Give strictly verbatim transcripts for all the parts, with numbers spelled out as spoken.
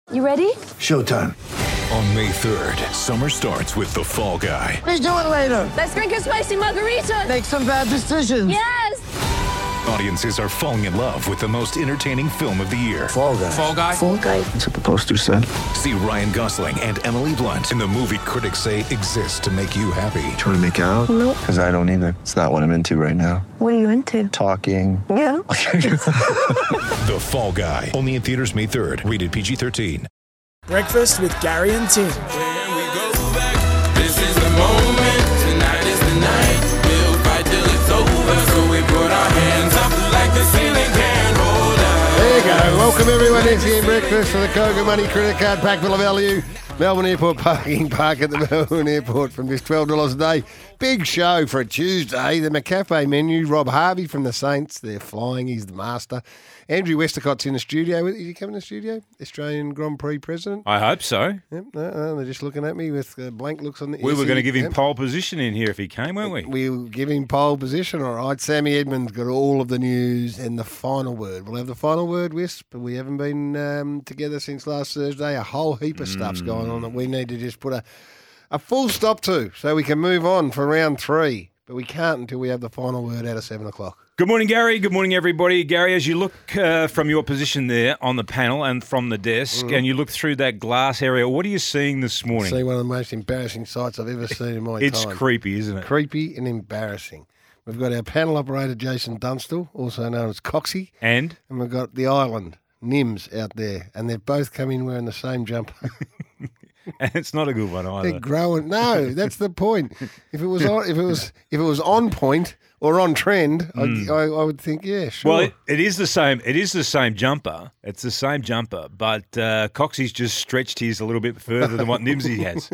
You ready? Showtime. On May third, summer starts with The Fall Guy. Let's do it later. Let's drink a spicy margarita. Make some bad decisions. Yes! Audiences are falling in love with the most entertaining film of the year. Fall Guy. Fall Guy? Fall guy. That's what the poster said. See Ryan Gosling and Emily Blunt in the movie critics say exists to make you happy. Trying to make it out? Nope. Because I don't either. It's not what I'm into right now. What are you into? Talking. Yeah. The Fall Guy. Only in theaters May third. Rated P G thirteen. Breakfast with Gary and Tim. When we go back, this is the moment. Tonight is the night. We'll fight till it's over. So we put our hands up like the ceiling can't hold us. There you go. Welcome everyone into the breakfast for the Koga Money Credit Card Pack full of value. Melbourne Airport parking. Park at the Melbourne Airport from just twelve dollars a day. Big show for a Tuesday. The McCafe menu. Rob Harvey from the Saints. They're flying. He's the master. Andrew Westcott's in the studio. Is he coming to the studio? Australian Grand Prix president? I hope so. Yep, no, no, they're just looking at me with uh, blank looks on the... We were going to give him yep. pole position in here if he came, weren't we? We'll give him pole position, all right. Sammy Edmonds got all of the news and the final word. We'll have the final word, Wisp, but we haven't been um, together since last Thursday. A whole heap of stuff's Mm. going on that we need to just put a, a full stop to so we can move on for round three. But we can't until we have the final word out of seven o'clock. Good morning, Gary. Good morning, everybody. Gary, as you look uh, from your position there on the panel and from the desk, Mm. and you look through that glass area, what are you seeing this morning? See one of the most embarrassing sights I've ever seen in my It's time. creepy, isn't it? Creepy and embarrassing. We've got our panel operator, Jason Dunstall, also known as Coxie, And? and we've got the island, Nims, out there, and they've both come in wearing the same jumper. And it's not a good one either. They're growing. No, that's the point. If it was on, if it was, if it was on point or on trend, Mm. I, I, I would think, yeah, sure. Well, it, it is the same. It is the same jumper. It's the same jumper, but uh, Coxie's just stretched his a little bit further than what Nimsy has.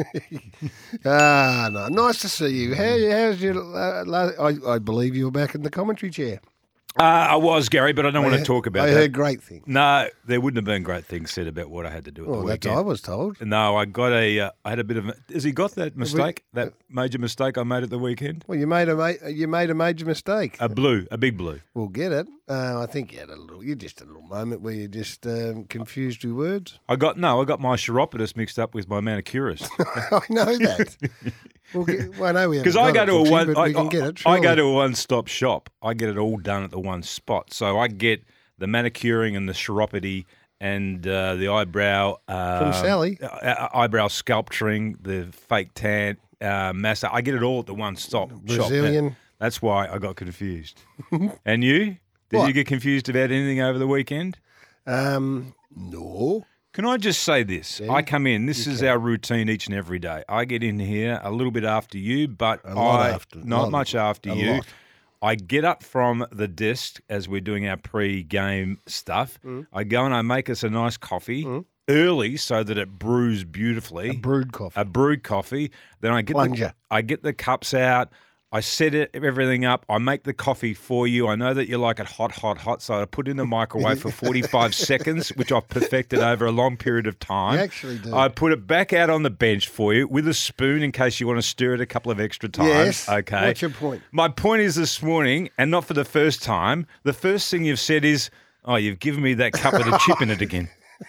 ah, no, nice to see you. How, how's your? Uh, la- I, I believe you were back in the commentary chair. Uh, I was, Gary, but I don't I want to he- talk about I that. heard great things. No, there wouldn't have been great things said about what I had to do at Well, the that's weekend. I was told. No, I got a. Uh, I had a bit of. A, has he got that mistake? That major mistake I made at the weekend? Well, you made a ma- you made a major mistake. A blue, a big blue. We'll get it. Uh, I think you had a little. You just had a little moment where you just um, confused your words. I got no. I got my chiropodist mixed up with my manicurist I know that. We'll get, well, I know we because haven't I got go it, to a Foxy, one. but I, we can I- get it. I go surely. to a one-stop shop. I get it all done at the one spot. So I get the manicuring and the chiropody and uh, the eyebrow uh, From Sally? uh, uh, eyebrow sculpturing, the fake tan, uh, massage. I get it all at the one stop shop. Brazilian. Now, that's why I got confused. And you? Did What? you get confused about anything over the weekend? Um, no. Can I just say this? Yeah, I come in. This you is can. our routine each and every day. I get in here a little bit after you, but A lot I after, a not lot, much after a you. lot. I get up from the desk as we're doing our pre-game stuff. Mm. I go and I make us a nice coffee early so that it brews beautifully. A brewed coffee. A brewed coffee. Then I get the, Plunger. I get the cups out. I set it everything up. I make the coffee for you. I know that you like it hot, hot, hot. So I put it in the microwave for forty-five seconds, which I've perfected over a long period of time. You actually do. I put it back out on the bench for you with a spoon in case you want to stir it a couple of extra times. Yes. Okay. What's your point? My point is this morning, and not for the first time, the first thing you've said is, oh, you've given me that cup with a chip in it again.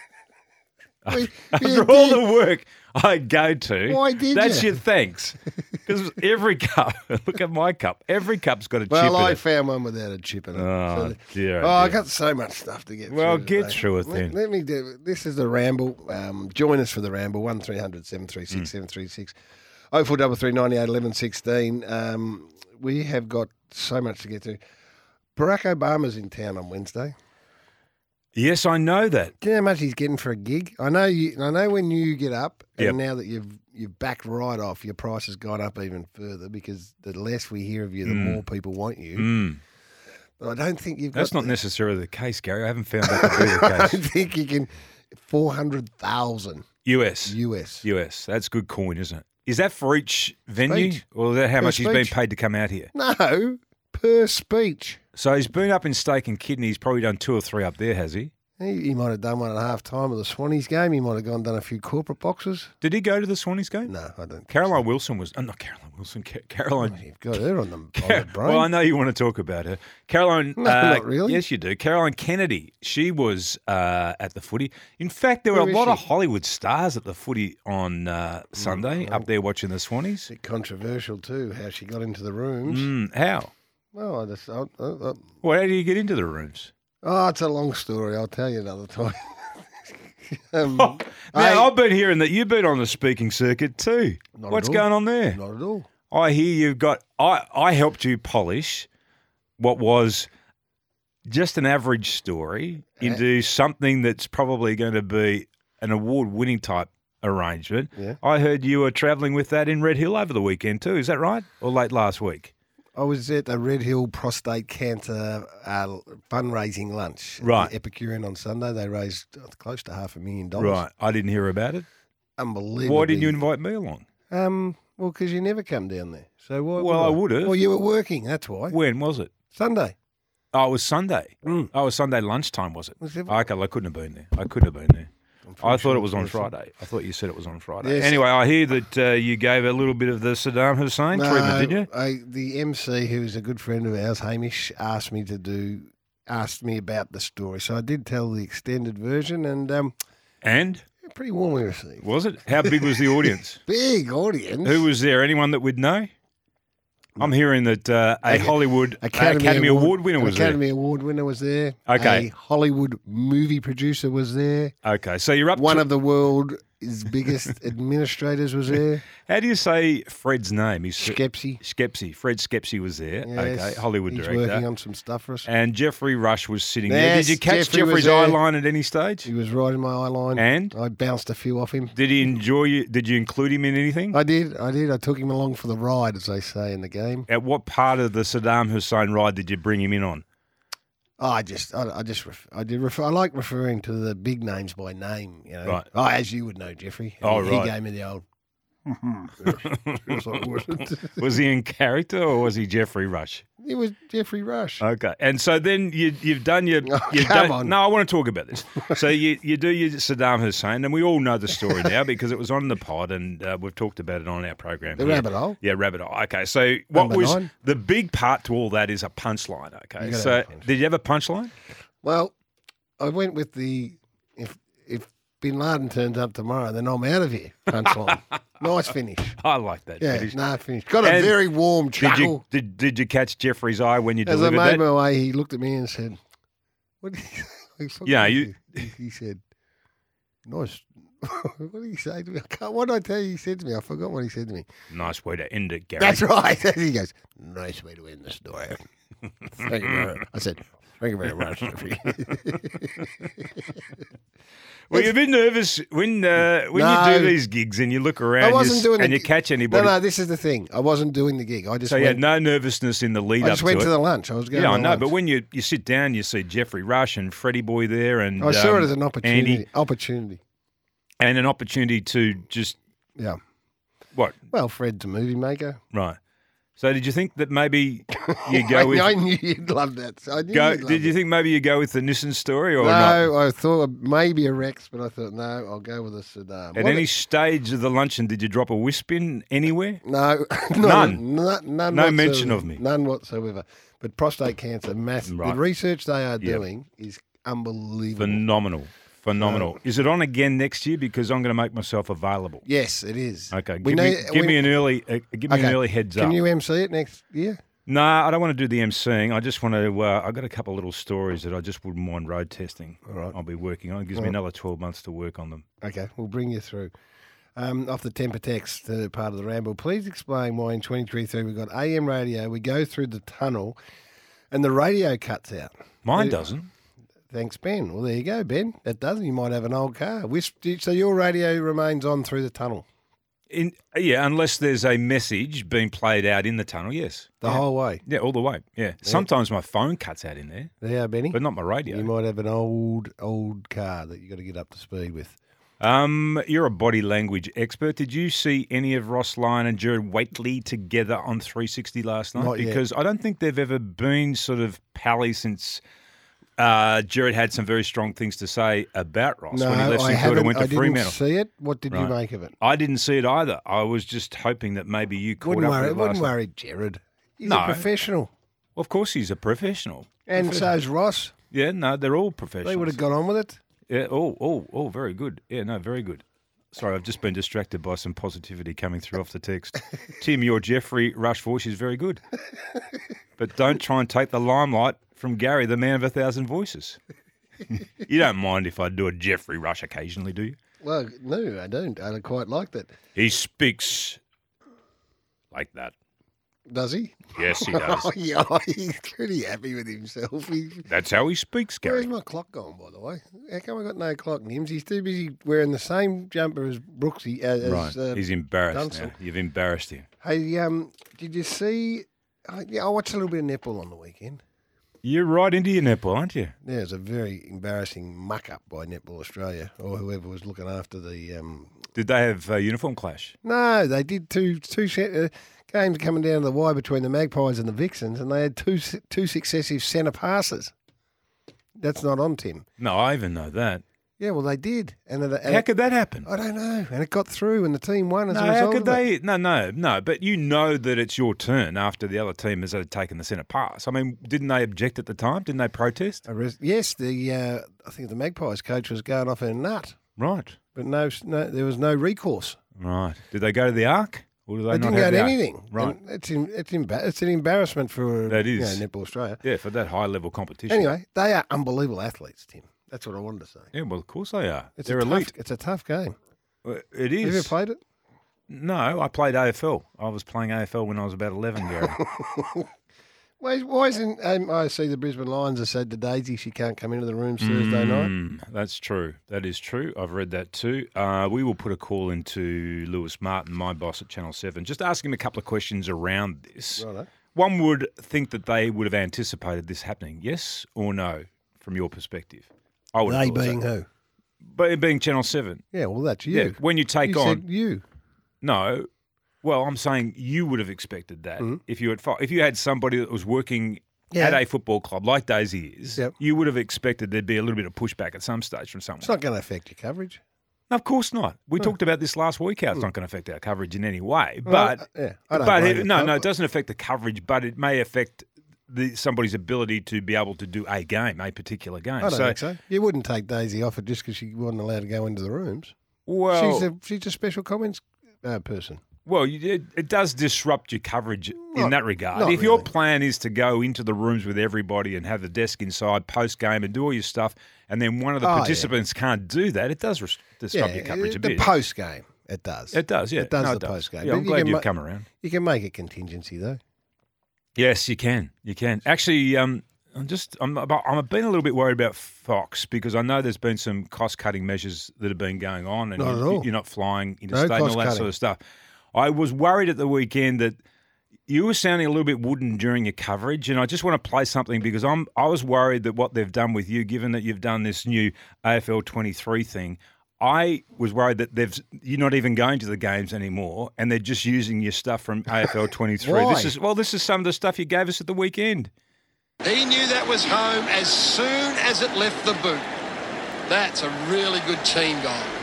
We- After you all did. the work I go to, Why did that's you? your thanks. Because every cup, look at my cup, every cup's got a chip Well, in I it. found one without a chip in it. Oh, So- dear, Oh, oh, I dear. got so much stuff to get Well, through. get today. through it Let- then. Let, me do This is the Ramble. Um, join us for the Ramble. one three hundred seven three six seven three six. oh four three three nine eight eleven sixteen. Um, we have got so much to get through. Barack Obama's in town on Wednesday. Yes, I know that. Do you know how much he's getting for a gig? I know you. I know when you get up, and Yep. now that you've you've backed right off, your price has gone up even further because the less we hear of you, the Mm. more people want you. Mm. But I don't think you've. That's got not the- necessarily the case, Gary. I haven't found that to be I the don't case. think you can. Four hundred thousand U S. U S. U S. That's good coin, isn't it? Is that for each venue? Speech. Or is that how Per much he's been speech. paid to come out here? No, per speech. So he's been up in Steak and Kidney. He's probably done two or three up there, has he? He, he might have done one at half time of the Swannies game. He might have gone and done a few corporate boxes. Did he go to the Swannies game? No, I don't. Caroline Wilson was. Oh, not Caroline Wilson. Ca- Caroline. You've got her on the, on the brain. Well, I know you want to talk about her. Caroline. No, uh, not really. Yes, you do. Caroline Kennedy. She was uh, at the footy. In fact, there were Where a is lot of she? Hollywood stars at the footy on uh, Sunday up there watching the Swannies. A bit controversial too, how she got into the rooms. Mm, how? Well, I just. I, I, I, Well, how do you get into the rooms? oh, it's a long story. I'll tell you another time. um, Now, I- I've been hearing that you've been on the speaking circuit too. Not What's at all. going on there? Not at all. I hear you've got. I, I helped you polish what was just an average story into something that's probably going to be an award-winning type arrangement. Yeah. I heard you were travelling with that in Red Hill over the weekend too. Is that right? Or late last week? I was at the Red Hill Prostate Cancer uh, fundraising lunch. at Right. the Epicurean on Sunday. They raised uh, close to half a million dollars. Right. I didn't hear about it. Unbelievable. Why didn't you invite me along? Um. Well, because you never come down there. So why? Well, I would have. Well, you were working. That's why. When was it? Sunday. Oh, it was Sunday. Mm. Oh, it was Sunday lunchtime, was it? Was it? Okay, well, I couldn't have been there. I couldn't have been there. I'm pretty I thought sure it was on it's Sunday. Friday. I thought you said it was on Friday. Yes. Anyway, I hear that uh, you gave a little bit of the Saddam Hussein treatment, did you? I, the M C, who is a good friend of ours, Hamish, asked me to do, asked me about the story. So I did tell the extended version, and um, And pretty warmly received. was it? How big was the audience? Big audience. Who was there? Anyone that would know? I'm hearing that uh, a Hollywood Academy, Academy Award, winner an was Academy Award winner was there. Okay. A Hollywood movie producer was there. there. Okay, so you're up. One to, of the world's biggest administrators was there. How do you say Fred's name? He's Skepsy. Skepsy. Fred Skepsy was there. Yes, okay, Hollywood he's director. working on some stuff for us. And Jeffrey Rush was sitting there. Yes, Did you catch Jeffrey was Jeffrey's there. eye line at any stage? He was right in my eye line. And? I bounced a few off him. Did he enjoy you? Did you include him in anything? I did, I did. I took him along for the ride, as they say in the game. At what part of the Saddam Hussein ride did you bring him in on? Oh, I just, I, I just, ref, I did. Refer, I like referring to the big names by name. You know, Right. Oh, as you would know, Jeffrey. Oh, he, right. He gave me the old. yes, yes, I would. Was he in character or was he Jeffrey Rush? It was Jeffrey Rush. Okay, and so then you, you've done your. Oh, You've come done, on. No, I want to talk about this. So you, you do your Saddam Hussein, and we all know the story now because it was on the pod, and uh, we've talked about it on our program. The here. rabbit hole. Yeah, rabbit hole. Okay, so what Number was nine. the big part to all that is a punchline. Okay, You gotta so have a punch. did you have a punchline? Well, I went with the if if Bin Laden turns up tomorrow, then I'm out of here. Punchline. Nice finish. I like that. Yeah, finish. nah, finish. Got a And very warm Did chuckle. you did, did you catch Jeffrey's eye when you As I delivered made that? my way, he looked at me and said, "What?" Did he, I forgot Yeah, what you- He, he said, "Nice." What did he say to me? I can't, what did I tell you? He said to me. I forgot what he said to me. Nice way to end it, Gary. That's right. He goes, "Nice way to end the story." Thank you very much. I said, "Thank you very much." Jeffrey." Well, you're a bit nervous when uh, when No. you do these gigs and you look around I you wasn't s- doing the and you gig. catch No, anybody. no. This is the thing. I wasn't doing the gig. I just so you went. had no nervousness in the lead I up just to went it. to the lunch. I was going. yeah, to I the know. lunch. But when you, you sit down, you see Jeffrey Rush and Freddie Boy there, and I saw um, it as an opportunity. Andy, Opportunity. and an opportunity to just Yeah. what Well, Fred's a movie maker. right. So did you think that maybe you go with I, I knew you'd love that. I knew go? you'd love Did you it. think maybe you go with the Nissan story or not? No, I thought maybe a Rex, but I thought no, I'll go with a Saddam. At What any a- stage of the luncheon, did you drop a wisp in anywhere? no, None. none, none, none No whatsoever. mention of me. none whatsoever. But prostate cancer, massive. Right. The research they are Yep. doing is unbelievable. Phenomenal. Phenomenal. Is it on again next year? Because I'm going to make myself available. Yes, it is. Okay. We Give, me, need- give we- me an early uh, give me Okay, an early heads Can up. you M C it next year? No, I don't want to do the emceeing. I just want to. Uh, I've got a couple of little stories that I just wouldn't mind road testing. All right. I'll be working on. It gives All me right. another twelve months to work on them. Okay, we'll bring you through. Um, off the temper text, uh, part of the ramble, please explain why in twenty-three three we've got A M radio, we go through the tunnel and the radio cuts out. Mine Yeah. doesn't. Thanks, Ben. Well, there you go, Ben. That doesn't. You might have an old car. Which, so your radio remains on through the tunnel In, yeah, unless there's a message being played out in the tunnel. Yes. the yeah. whole way. Yeah, all the way. Yeah. Sometimes my phone cuts out in there, There, Benny. but not my radio. You might have an old, old car that you got to get up to speed with. Um, you're a body language expert. Did you see any of Ross Lyon and Jared Waitley together on three sixty last night? Not yet. Because I don't think they've ever been sort of pally since uh, Jared had some very strong things to say about Ross No, when he left I St Kilda haven't. and went to I didn't Fremantle. see it. What did you Right. make of it? I didn't see it either. I was just hoping that maybe you caught Wouldn't up worry. with it Wouldn't last night. worry, Jared. He's No. a professional, Well, of course he's a professional. and so's Ross. Yeah, no, they're all professionals. They would have got on with it. Yeah, oh, oh, oh, very good. Yeah, no, very good. Sorry, I've just been distracted by some positivity coming through off the text. Tim, your Jeffrey Rush voice is very good. But don't try and take the limelight from Gary, the man of a thousand voices. You don't mind if I do a Jeffrey Rush occasionally, do you? Well, no, I don't. I quite like that. He speaks like that. Does he? Yes, he does. Oh, yeah, he's pretty happy with himself. He, That's how he speaks, where's Gary. my clock gone, by the way? How come I got no clock, Nims? He's too busy wearing the same jumper as Brooksy. Uh, Right. as, uh, He's embarrassed Dunstall. now. You've embarrassed him. Hey, um, did you see? Uh, yeah, I watched a little bit of netball on the weekend. You're right into your netball, aren't you? Yeah, it was a very embarrassing muck up by Netball Australia or whoever was looking after the. Um... Did they have a uniform clash? No, they did two two se- uh, games coming down to the wire between the Magpies and the Vixens, and they had two se- two successive centre passes. That's not on, Tim. No, I even know that. Yeah, well, they did, and, it, and How it- could that happen? I don't know, and it got through, and the team won as No, a how result could of it. they? No, no, no. But you know that it's your turn after the other team has taken the centre pass. I mean, didn't they object at the time? Didn't they protest? A res- yes, the uh, I think the Magpies coach was going off in a nut, Right, but no, no, there was no recourse. right. Did they go to the Arc? Or did they, They not didn't have go to the Arc? anything. Right. And it's in, it's emba- it's an embarrassment for That you is. know, Netball Australia. Yeah, for that high level competition. Anyway, they are unbelievable athletes, Tim. That's what I wanted to say. Yeah, well, of course they are. It's They're a elite. Tough, it's a tough game. Well, It Have you ever is. played it? No, I played A F L. I was playing A F L when I was about eleven, Gary. Why, why isn't um, I see the Brisbane Lions have said to Daisy she can't come into the rooms Thursday night? Mm, that's true. That is true. I've read that too. Uh, we will put a call into Lewis Martin, my boss at Channel seven, just ask him a couple of questions around this. Righto. One would think that they would have anticipated this happening, yes or no, from your perspective? I would have They thought so. being who? But being Channel seven. Yeah, well, that's you. Yeah, when you take you on... said you. No. Well, I'm saying you would have expected that Mhm. if you had fo- if you had somebody that was working Yeah. at a football club like Daisy is. Yep. You would have expected there'd be a little bit of pushback at some stage from someone. It's not going to affect your coverage. No, of course not. We talked about this last week. How it's not going to affect our coverage in any way. Hmm. Well, But uh, yeah, I don't but blame it, you. no, no, I- it doesn't affect the coverage. But it may affect the, somebody's ability to be able to do a game, a particular game. I don't so, think so. You wouldn't take Daisy off it just because she wasn't allowed to go into the rooms. well, she's a she's a special comments uh, person. Well, you- it, it does disrupt your coverage in Not- that regard. not If your really. plan is to go into the rooms with everybody and have the desk inside post game and do all your stuff, and then one of the Oh, yeah. participants can't do that, it does res- disrupt your coverage a the bit. post game it does. it does, yeah. It does No, the it does. post game. Yeah, I'm glad you've ma- come around. You can make a contingency though. Yes, you can. You can. Actually, um, I'm just I'm about, I'm being a little bit worried about Fox because I know there's been some cost cutting measures that have been going on, and Not you, at all. you're not flying interstate and all that cost-cutting. sort of stuff. I was worried at the weekend that you were sounding a little bit wooden during your coverage, and I just want to play something because I'm I was worried that what they've done with you, given that you've done this new A F L twenty-three thing. I was worried that they've you're not even going to the games anymore, and they're just using your stuff from A F L twenty-three. Why? This is well, this is some of the stuff you gave us at the weekend. He knew that was home as soon as it left the boot. That's a really good team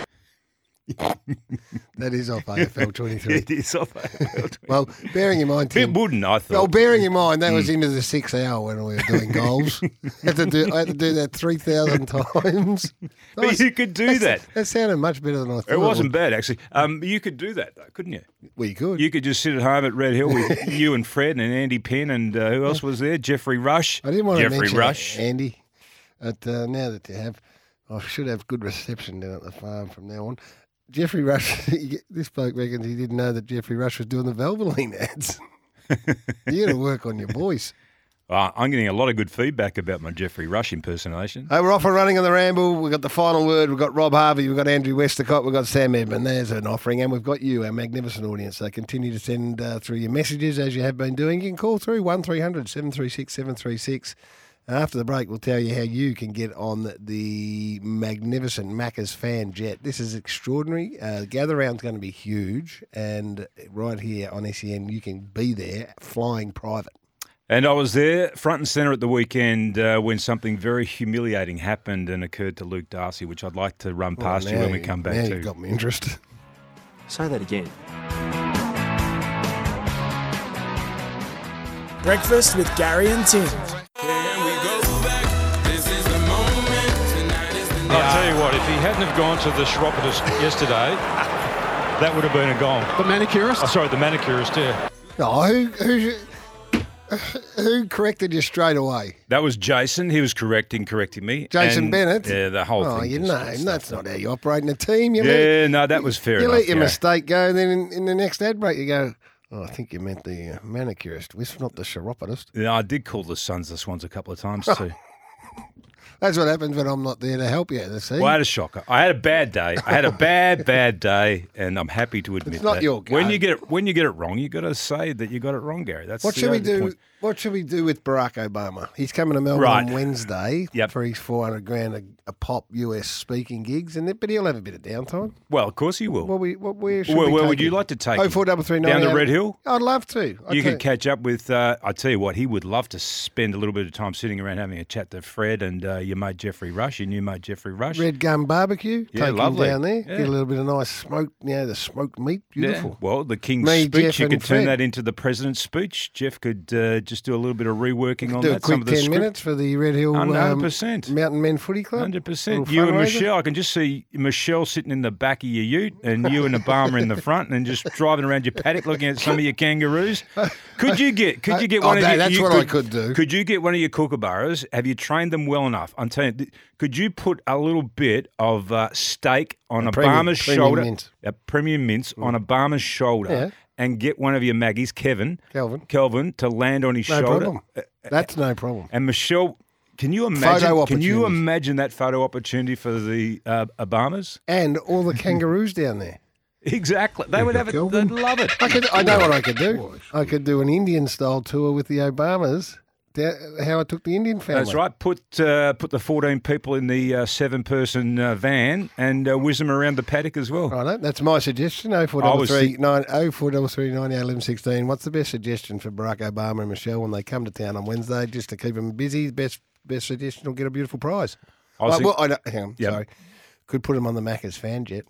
goal. That is off A F L twenty-three. It is off A F L twenty-three. Well, bearing in mind, Bit Tim, wooden, I thought. well, bearing in mind that was Hmm. into the sixth hour when we were doing goals. had to do, I had to do that three thousand times. But Nice. you could do That's- that. That sounded much better than I thought. It wasn't would. bad, actually. Um, you could do that, though, couldn't you? Well, you could. You could just sit at home at Red Hill with you and Fred and Andy Penn and uh, who else was there? Jeffrey Rush. I didn't want Jeffrey to mention Rush. Andy, but uh, now that you have, I should have good reception down at the farm from now on. Jeffrey Rush, this bloke reckons he didn't know that Jeffrey Rush was doing the Valvoline ads. You got to work on your voice. Uh, I'm getting a lot of good feedback about my Jeffrey Rush impersonation. Hey, we're off and running on the ramble. We've got the final word. We've got Rob Harvey. We've got Andrew Westacott. We've got Sam Edmund. There's an offering. And we've got you, our magnificent audience. So continue to send uh, through your messages as you have been doing. You can call through one three hundred seven three six seven three six. After the break, we'll tell you how you can get on the magnificent Macca's fan jet. This is extraordinary. Uh, the gather round's going to be huge. And right here on S E N, you can be there flying private. And I was there front and centre at the weekend uh, when something very humiliating happened and occurred to Luke Darcy, which I'd like to run past Well, you now when we come back now to. You've got me interested. Say that again. Breakfast with Gary and Tim. Can we go back? This is the moment. Tonight is the night. I'll tell you what, if he hadn't have gone to the chiropodist yesterday, that would have been a goal. The manicurist? Oh, sorry, the manicurist, yeah. No, who, who, who corrected you straight away? That was Jason. He was correcting, correcting me. Jason And, Bennett? Yeah, the whole Oh, thing. you just know, got that's stuffed not up. how you operate in a team. You Yeah, let, no, that was fair You enough. let your yeah. mistake go, and then in, in the next ad break you go, oh, I think you meant the uh, manicurist, which not the chiropodist. Yeah, I did call the Suns the Swans a couple of times too. That's what happens when I'm not there to help you. See? Well, I had a shocker. I had a bad day. I had a bad, bad day, and I'm happy to admit It's not that. your go. When you get it, when you get it wrong, you got to say that you got it wrong, Gary. That's What the should we only do? point. What should we do with Barack Obama? He's coming to Melbourne Right. on Wednesday Yep. for his four hundred grand a, a pop U S speaking gigs, and but he'll have a bit of downtime. Well, of course you will. What we, what where should Where, we where take would you him? like to take Oh, him? four double three nine Down the Red Hill? I'd love to. I'd You tell could catch up with. Uh, I tell you what, he would love to spend a little bit of time sitting around having a chat to Fred and uh, your mate Jeffrey Rush. Your new mate Jeffrey Rush. Red Gum Barbecue. Yeah, take lovely. him down there. Yeah. Get a little bit of nice smoked, you know, the smoked meat. Beautiful. Yeah. Well, the King's Me, speech, Jeff you and could turn Fred. that into the president's speech. Jeff could uh, just do a little bit of reworking on Do that. a quick some of the ten script. minutes for the Red Hill one hundred um, percent. Mountain Men Footy Club. one hundred percent. Little You and fundraiser. Michelle, I can just see Michelle sitting in the back of your ute and you and Obama in the front and just driving around your paddock looking at some of your kangaroos. Could you get Could you get Oh, one of that- your that's you what I could do. Could you get one of your kookaburras? Have you trained them well enough? I'm telling you, could you put a little bit of uh, steak on A premium- Obama's premium shoulder, mince. a premium mince on Obama's shoulder, Yeah. and get one of your Maggies, Kevin, Kelvin. Kelvin, to land on his No shoulder? problem. That's no problem. And Michelle, can you imagine? Photo Can you opportunities. imagine that photo opportunity for the uh, Obamas? And all the kangaroos down there. Exactly. They would have it. They'd love it. I could. I know what I could do. I could do an Indian style tour with the Obamas. da- How I took the Indian family. That's right. Put uh, put the fourteen people in the uh, seven person uh, van and uh, whiz them around the paddock as well. Righto, that's my suggestion. Oh four I double was three think- nine oh four double three nine eleven sixteen. What's the best suggestion for Barack Obama and Michelle when they come to town on Wednesday, just to keep them busy? Best best suggestion will get a beautiful prize. I was Like, think- well, I don't, hang on, Yep. sorry. Could put them on the Macca's fan jet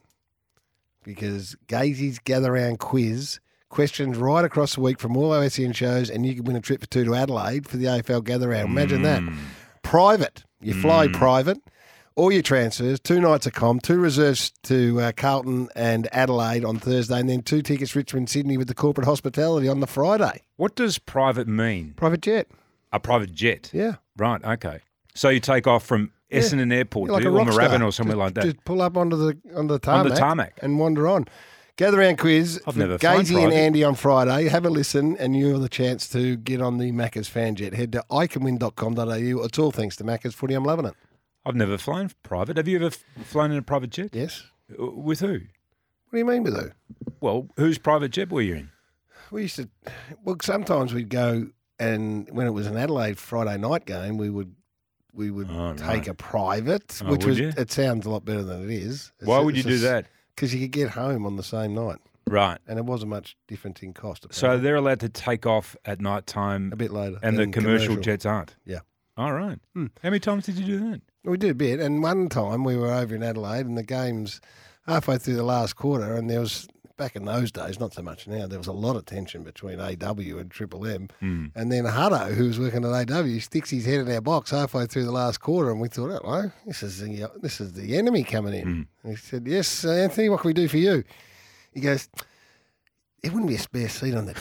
because Gazy's Gather Round Quiz. Questions right across the week from all our S E N shows, and you can win a trip for two to Adelaide for the A F L Gather Round. Imagine that. Private. You fly private. All your transfers, two nights of com, two reserves to uh, Carlton and Adelaide on Thursday, and then two tickets Richmond, Sydney with the corporate hospitality on the Friday. What does private mean? Private jet. A private jet. Yeah. Right. Okay. So you take off from Essendon Airport, You're like do a you? Or rock star. Moorabbin or somewhere Just- like that. Just pull up onto the onto the tarmac, On the tarmac. and wander on. Gather round quiz. I've for never flown Gazy and private. Andy on Friday. Have a listen, and you have the chance to get on the Macca's fan jet. Head to i can win dot com dot a u. It's all thanks to Macca's Footy. I'm loving it. I've never flown private. Have you ever f- flown in a private jet? Yes. Uh, With who? What do you mean with who? Well, whose private jet were you in? We used to. Well, sometimes we'd go, and when it was an Adelaide Friday night game, we would we would Oh, take right. a private, Oh, which would was you? it sounds a lot better than it is. Why would you do that? Because you could get home on the same night, Right. and it wasn't much difference in cost. So apparently. they're allowed to take off at night time a bit later, and the than commercial, jets aren't? Yeah. All right. Hmm. How many times did you do that? We did a bit, and one time we were over in Adelaide, and the game's halfway through the last quarter, and there was back in those days, not so much now. There was a lot of tension between A W and Triple M, Hmm. and then Hutto, who was working at A W, sticks his head in our box halfway through the last quarter, and we thought, oh, well, this is the this is the enemy coming in. Hmm. And he said, "Yes, uh, Anthony, what can we do for you?" He goes, "There wouldn't be a spare seat on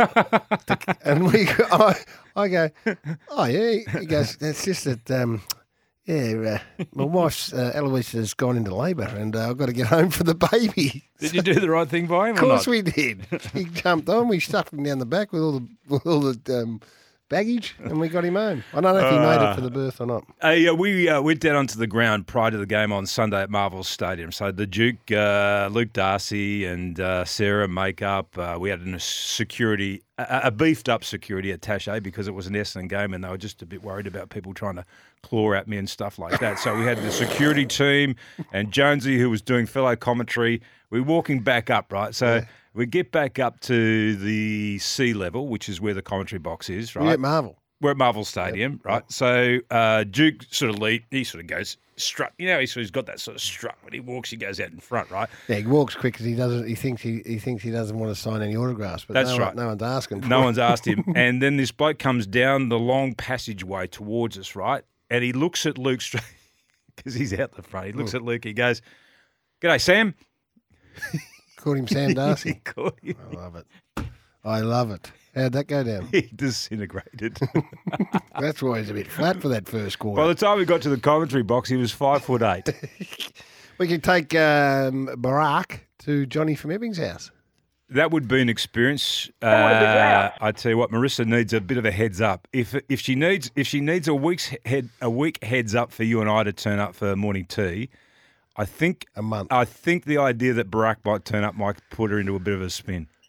the." and we, I, I go, "Oh yeah." He goes, "It's just that." Um, Yeah, uh, my wife's uh, Eloise has gone into labour, and uh, I've got to get home for the baby. Did you do the right thing by him? Of or course not? we did. He jumped on. We stuffed him down the back with all the with all the um, baggage, and we got him home. I don't know if he made it for the birth or not. Hey, uh, we uh, went down onto the ground prior to the game on Sunday at Marvel Stadium. So the Duke, uh, Luke Darcy, and uh, Sarah Makeup. Uh, we had a security, a, a beefed up security attache because it was an Essendon game, and they were just a bit worried about people trying to claw at me and stuff like that. So we had the security team and Jonesy, who was doing fellow commentary. We were walking back up, right? So. Yeah. We get back up to the sea level, which is where the commentary box is, right? We're at Marvel. We're at Marvel Stadium, yep. right? So uh, Duke sort of lead, he sort of goes strut. You know, he's, he's got that sort of strut. When he walks, he goes out in front, right? Yeah, he walks quick because he doesn't. He thinks he, he thinks he doesn't want to sign any autographs. But That's no, right. No one's asking. For no it. one's asked him. And then this bloke comes down the long passageway towards us, right? And he looks at Luke straight because he's out the front. He looks Mm. at Luke. He goes, "G'day, Sam." Called him Sam Darcy. He called him. I love it. I love it. How'd that go down? He disintegrated. That's why he's a bit flat for that first quarter. By the time we got to the commentary box, he was five foot eight. We could take um, Barack to Johnny from Ebbing's house. That would be an experience. Uh, I tell you what, Marissa needs a bit of a heads up. If if she needs if she needs a week's head a week heads up for you and I to turn up for morning tea, I think a month. I think the idea that Barack might turn up might put her into a bit of a spin.